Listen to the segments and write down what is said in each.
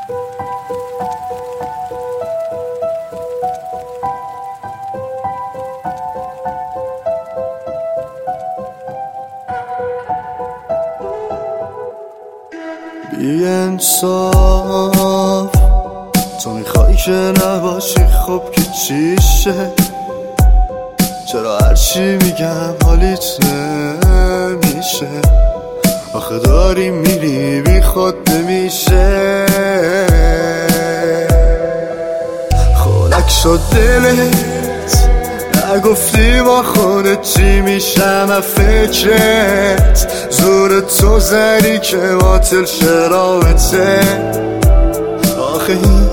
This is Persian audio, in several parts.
بی انصاف تو میخوای که نباشی، خب که چیشه؟ چرا هرچی میگم حالیت نمیشه؟ آخه داری میری بی خود نمیشه. خنک شد دلت، نگفتی با خودت چی میشم فکرت. زور تو زدی که باطل شرابته، آخه این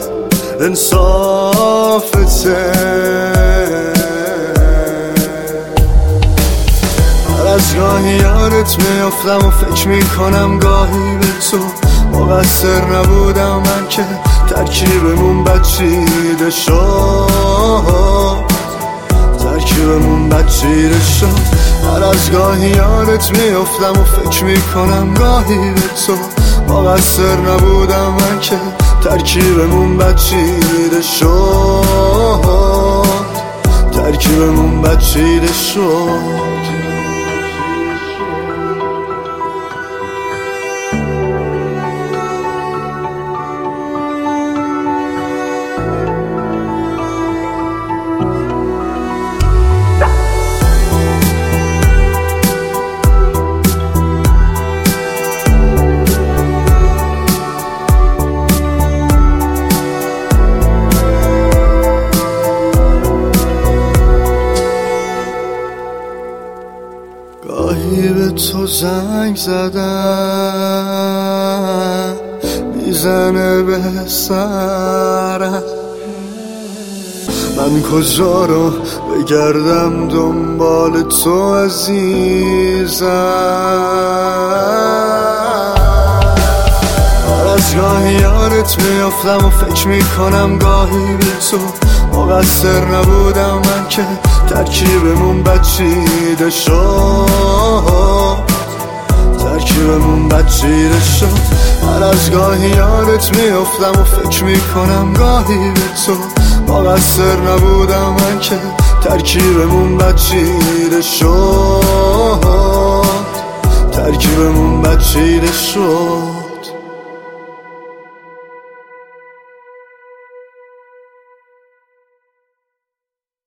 انصافته. هر از گاهی یادت میافتم و فکر میکنم گاهی به تو. مقصر نبودم من که ترکیبمون بچیده شد، ترکیبمون بچیده شد. هر از گاهی یادت میافتم و فکر میکنم گاهی به تو. مقصر نبودم من که ترکیبمون بچیده شد، ترکیبمون بچیده شد. گاهی به تو زنگ زدم، میزنه به سرم. من کجا رو بگردم دنبال تو عزیزم؟ هر از گاهی یادت میافتم و فکر میکنم گاهی به تو. مقصر نبودم من که ترکیبمون بچیده شد، ترکیبمون بچیده شد. هر از گاهی یادت میافتم و فکر میکنم گاهی به تو. مقصر نبودم من که ترکیبمون بچیده شد، ترکیبمون بچیده شد.